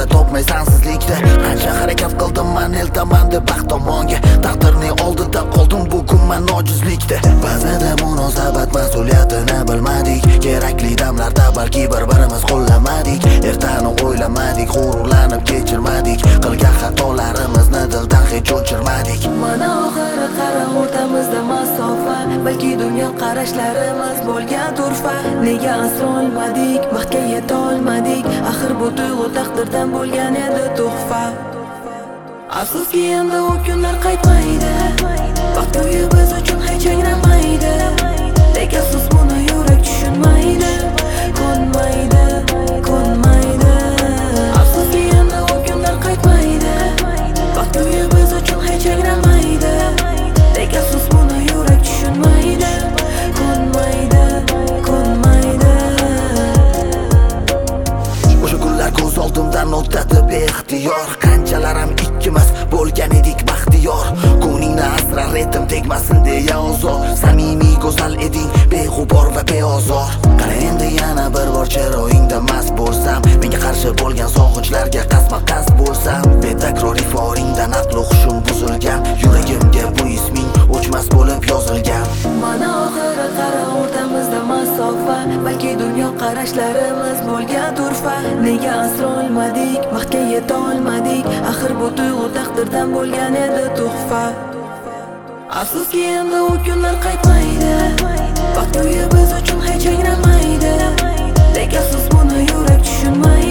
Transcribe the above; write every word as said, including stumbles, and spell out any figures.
topmay sansizlikda. Qancha harakat qildim man eltaman deb baxt tomonga, taqdirning oldida qoldim bugun man ojizlikda. Ba'zida munosabat mas'uliyatini bilmadik, kerakli damlarda balki bir-birimiz qo'llamadik. Ertani o'ylamadik, g'ururlanib kechirmadik, qilgan xatolarimizni dildan hech o'chirmadik. Mana oxiri qara o'rtamizda masofa, balki dunyo qarashlarimiz bo'lgan turfa. Nega asra olmadik, baxtga yeta olmadik, axir bu tuyg'u taqdirdan bo'lgan edi tuhfa. Afsuski endi u kunlar qaytmaydi, vaqt go'yo biz uchun hech anglamaydi. Lekin afsus buni yurak tushunmaydi, ko'nmaydi, ko'nmaydi. Afsuski endi u kunlar qaytmaydi, vaqt go'yo biz uchun hech anglamaydi. Lekin afsus buni yurak tushunmaydi, ko'nmaydi, ko'nmaydi. O'sha kunlar ko'z oldimdan o'tadi beixtiyor, qanchalar ham ikkimiz bo'lgan edik baxtiyor. Ko'ningni asrar edim tegmasin deya ozor, samimiy go'zal eding, beg'ubor va beozor. Qara endi yana bir bor chiroyingda mast bo'lsam, menga qarshi bo'lgan sog'inchlarga qasma-qas bo'lsam, betakror iforingdan aql hushim buzilgan, yuragimga bu isming o'chmas bo'lib yozilgan. Mana oxiri qara o'rtamizda masofa, balki dunyo qarashlarimiz bo'lgan turfa. Nega asra olmadik, vaqtga yeta olmadik, axir bu tuyg'u taqdirdan bo'lgan edi tuhfa. Afsuski endi u kunlar qaytmaydi, vaqt go'yo biz uchun hech anglamaydi. Lekin afsus buni yurak tushunmaydi.